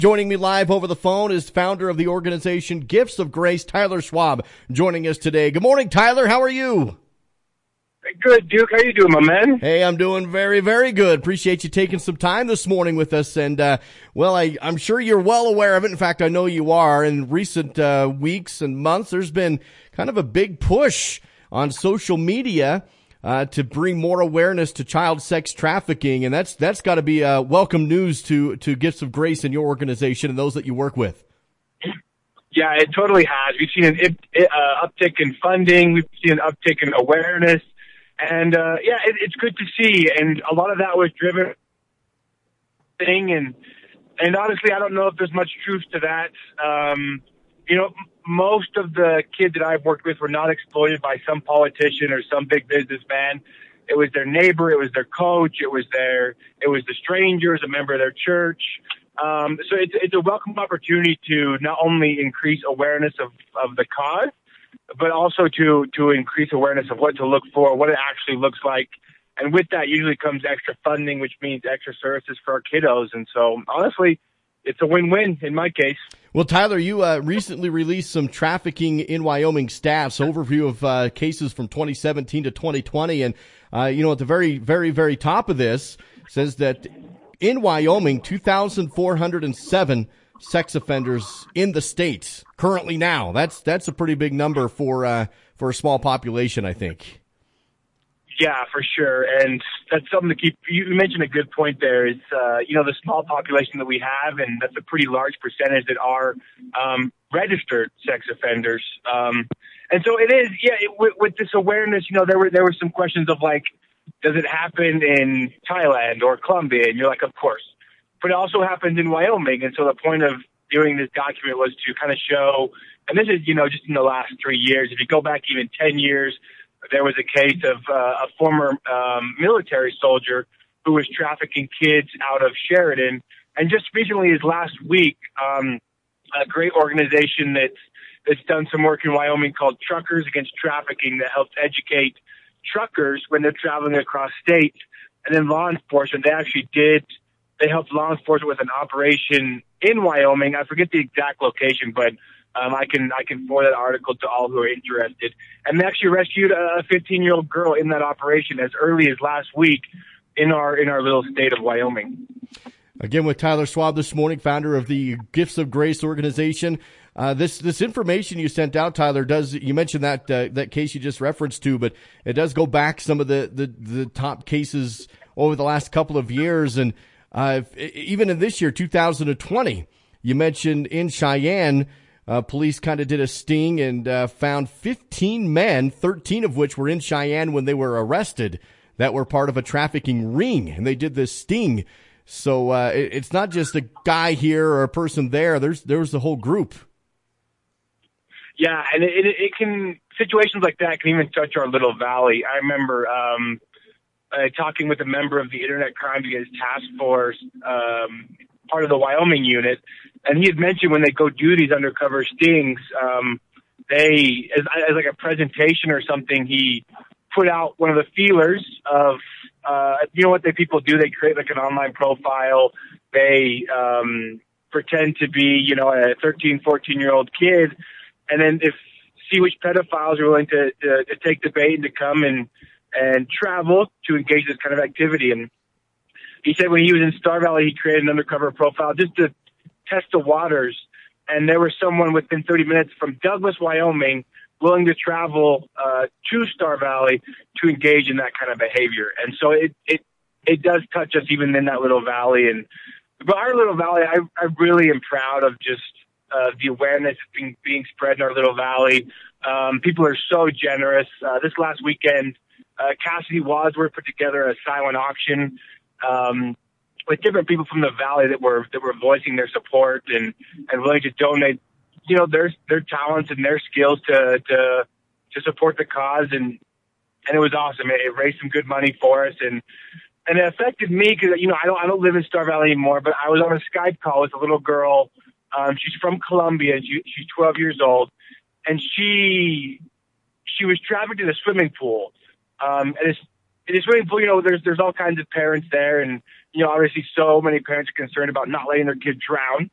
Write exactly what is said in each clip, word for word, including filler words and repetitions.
Joining me live over the phone is founder of the organization Gifts of Grace, Tyler Schwab, joining us today. Good morning, Tyler. How are you? Good, Duke. How you doing, my man? Hey, I'm doing very, very good. Appreciate you taking some time this morning with us. And, uh, well, I, I'm sure you're well aware of it. In fact, I know you are. In recent uh, weeks and months, there's been kind of a big push on social media uh, to bring more awareness to child sex trafficking. And that's that's got to be uh, welcome news to, to Gifts of Grace and your organization and those that you work with. Yeah, it totally has. We've seen an uh, uptick in funding. We've seen an uptick in awareness. And, uh, yeah, it, it's good to see. And a lot of that was driven thing. And, and honestly, I don't know if there's much truth to that. Um, you know, most of the kids that I've worked with were not exploited by some politician or some big businessman. It was their neighbor. It was their coach. It was their, it was the strangers, a member of their church. Um, so it's, it's a welcome opportunity to not only increase awareness of, of the cause, but also to, to increase awareness of what to look for, what it actually looks like. And with that usually comes extra funding, which means extra services for our kiddos. And so honestly, it's a win-win in my case. Well, Tyler, you uh, recently released some Trafficking in Wyoming Stats overview of uh, cases from twenty seventeen to twenty twenty. And, uh, you know, at the very, very, very top of this says that in Wyoming, two thousand four hundred seven sex offenders in the state currently now. That's that's a pretty big number for uh, for a small population, I think. Yeah, for sure, and that's something to keep. You mentioned a good point there. Is uh, you know the small population that we have, and that's a pretty large percentage that are um, registered sex offenders. Um, and so it is. Yeah, it, with, with this awareness, you know, there were there were some questions of like, does it happen in Thailand or Colombia? And you're like, of course. But it also happens in Wyoming. And so the point of doing this document was to kind of show, and this is, you know, just in the last three years, if you go back even ten years, there was a case of uh, a former um, military soldier who was trafficking kids out of Sheridan. And just recently, as last week, um, a great organization that's, that's done some work in Wyoming called Truckers Against Trafficking that helps educate truckers when they're traveling across states. And then law enforcement, they actually did They helped law enforcement with an operation in Wyoming. I forget the exact location, but um, I can I can forward that article to all who are interested. And they actually rescued a fifteen-year-old girl in that operation as early as last week in our in our little state of Wyoming. Again, with Tyler Schwab this morning, founder of the Gifts of Grace organization. Uh, this this information you sent out, Tyler, does you mentioned that uh, that case you just referenced to, but it does go back some of the the, the top cases over the last couple of years. And Uh, even in this year, two thousand twenty, you mentioned in Cheyenne, uh, police kind of did a sting and uh, found fifteen men, thirteen of which were in Cheyenne when they were arrested, that were part of a trafficking ring, and they did this sting. So uh, it, it's not just a guy here or a person there. There's there's the whole group. Yeah, and it, it, it can situations like that can even touch our little valley. I remember. Um, Uh, talking with a member of the Internet Crime Against Task Force, um, part of the Wyoming unit, and he had mentioned when they go do these undercover stings, um, they, as, as like a presentation or something, he put out one of the feelers of, uh, you know what the people do? They create like an online profile. They um, pretend to be, you know, a thirteen, fourteen-year-old kid, and then if see which pedophiles are willing to, to, to take the bait and to come and and travel to engage this kind of activity. And he said when he was in Star Valley, he created an undercover profile just to test the waters. And there was someone within thirty minutes from Douglas, Wyoming, willing to travel uh, to Star Valley to engage in that kind of behavior. And so it, it, it does touch us even in that little valley. And but our little valley, I, I really am proud of just uh, the awareness being, being spread in our little valley. Um, people are so generous. Uh, this last weekend, Uh, Cassidy Wadsworth put together a silent auction um, with different people from the valley that were that were voicing their support and, and willing to donate, you know, their their talents and their skills to to to support the cause. And and it was awesome. It, it raised some good money for us, and and it affected me because you know I don't I don't live in Star Valley anymore. But I was on a Skype call with a little girl. Um, she's from Colombia. And she, she's twelve years old, and she she was trafficked in a swimming pool. Um, and it's, in a swimming pool, you know, there's, there's all kinds of parents there. And, you know, obviously so many parents are concerned about not letting their kids drown.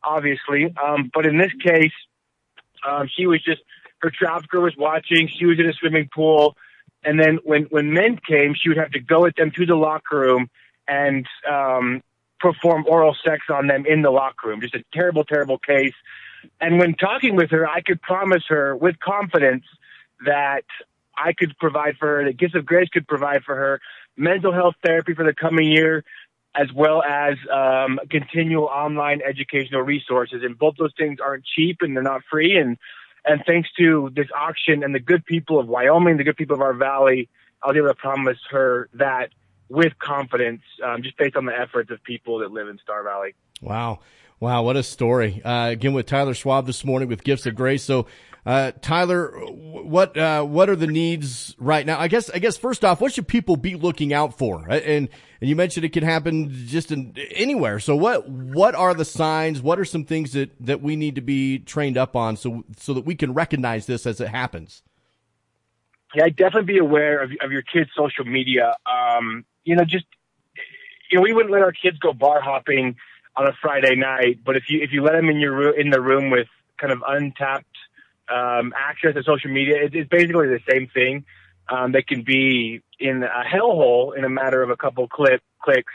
obviously. Um, but in this case, um, she was just, her trafficker was watching. She was in a swimming pool. And then when, when men came, she would have to go with them to the locker room and um, perform oral sex on them in the locker room. Just a terrible, terrible case. And when talking with her, I could promise her with confidence that I could provide for her, that Gifts of Grace could provide for her mental health therapy for the coming year, as well as um, continual online educational resources. And both those things aren't cheap and they're not free. And, and thanks to this auction and the good people of Wyoming, the good people of our valley, I was able to promise her that with confidence, um, just based on the efforts of people that live in Star Valley. Wow. Wow, what a story. Uh, again, with Tyler Schwab this morning with Gifts of Grace. So, uh, Tyler, what, uh, what are the needs right now? I guess, I guess first off, what should people be looking out for? And, and you mentioned it can happen just in anywhere. So what, what are the signs? What are some things that, that we need to be trained up on so, so that we can recognize this as it happens? Yeah, definitely be aware of, of your kids' social media. Um, you know, just, you know, we wouldn't let our kids go bar hopping on a Friday night, but if you if you let them in your room, in the room with kind of untapped um, access to social media, it, it's basically the same thing. Um, they can be in a hellhole in a matter of a couple clip, clicks.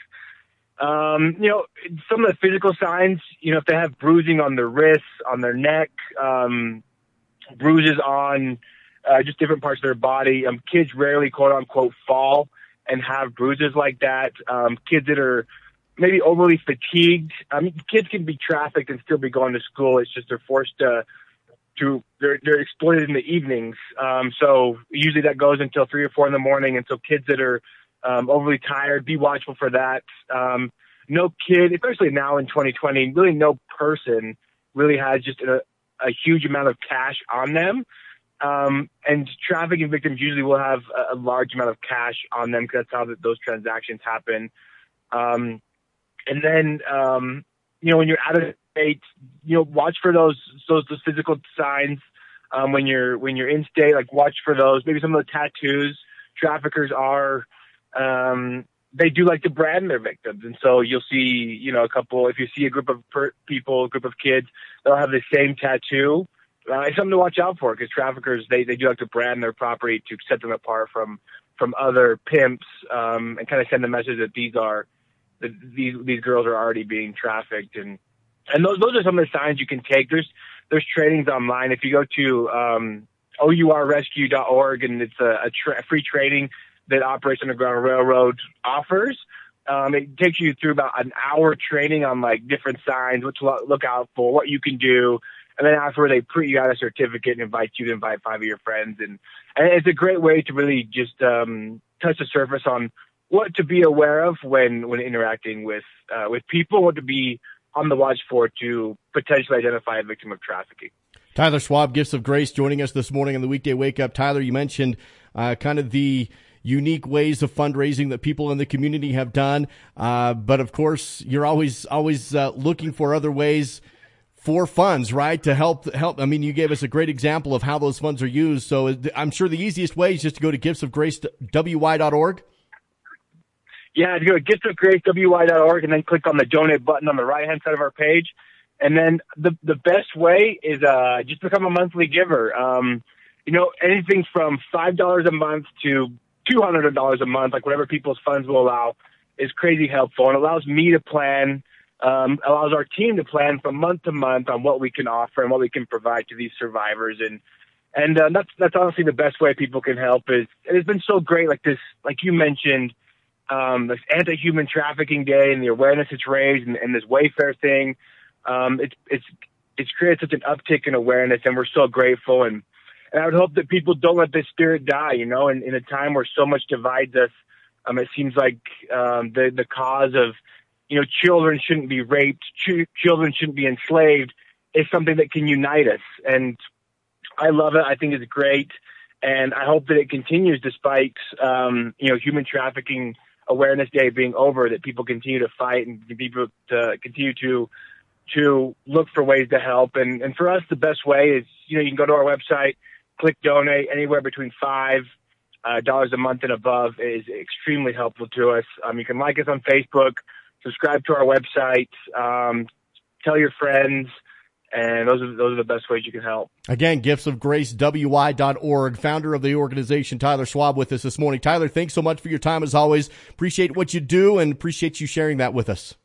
Um, you know, some of the physical signs. You know, if they have bruising on their wrists, on their neck, um, bruises on uh, just different parts of their body. Um, kids rarely, quote unquote, fall and have bruises like that. Um, kids that are maybe overly fatigued. I mean, kids can be trafficked and still be going to school. It's just they're forced to, to they're, they're exploited in the evenings. Um, so usually that goes until three or four in the morning. And so kids that are um, overly tired, be watchful for that. Um, no kid, especially now in twenty twenty, really no person really has just a, a huge amount of cash on them. Um, and trafficking victims usually will have a, a large amount of cash on them because that's how the, those transactions happen. Um, And then, um, you know, when you're out of state, you know, watch for those, those, those physical signs. Um, when you're, when you're in state, like watch for those, maybe some of the tattoos. Traffickers are, um, they do like to brand their victims. And so you'll see, you know, a couple, if you see a group of per- people, a group of kids, they'll have the same tattoo. Uh, it's something to watch out for because traffickers, they, they do like to brand their property to set them apart from, from other pimps, um, and kind of send the message that these are, that these these girls are already being trafficked, and and those those are some of the signs you can take. There's there's trainings online. If you go to um, O U R rescue dot org, and it's a, a, tra- a free training that Operation Underground Railroad offers. Um, it takes you through about an hour training on like different signs, what to lo- look out for, what you can do, and then after they print you out a certificate and invite you to invite five of your friends, and and it's a great way to really just um, touch the surface on what to be aware of when, when interacting with, uh, with people, what to be on the watch for to potentially identify a victim of trafficking. Tyler Schwab, Gifts of Grace, joining us this morning on the Weekday Wake Up. Tyler, you mentioned uh, kind of the unique ways of fundraising that people in the community have done. Uh, but of course, you're always, always uh, looking for other ways for funds, right? To help, help. I mean, you gave us a great example of how those funds are used. So I'm sure the easiest way is just to go to gifts of grace w y dot org. Yeah, if you go to gifts of grace w y dot org and then click on the donate button on the right-hand side of our page. And then the the best way is uh, just become a monthly giver. Um, you know, anything from five dollars a month to two hundred dollars a month, like whatever people's funds will allow, is crazy helpful and allows me to plan, um, allows our team to plan from month to month on what we can offer and what we can provide to these survivors. And and uh, that's that's honestly the best way people can help. Is it has been so great, like this, like you mentioned, um, this anti-human trafficking day and the awareness it's raised, and, and this Wayfair thing. Um, it's it's it's created such an uptick in awareness, and we're so grateful. And, and I would hope that people don't let this spirit die. You know, in, in a time where so much divides us, um, it seems like um, the the cause of, you know, children shouldn't be raped, ch- children shouldn't be enslaved, is something that can unite us. And I love it. I think it's great, and I hope that it continues despite um, you know, Human Trafficking Awareness Day being over. That people continue to fight and people to continue to. to look for ways to help. And, and for us, the best way is, you know, you can go to our website, click donate. Anywhere between five uh, dollars a month and above is extremely helpful to us. Um, you can like us on Facebook, subscribe to our website, um, tell your friends, and those are those are the best ways you can help. Again, gifts of grace w i dot org. Founder of the organization, Tyler Schwab, with us this morning. Tyler, thanks so much for your time as always. Appreciate what you do and appreciate you sharing that with us.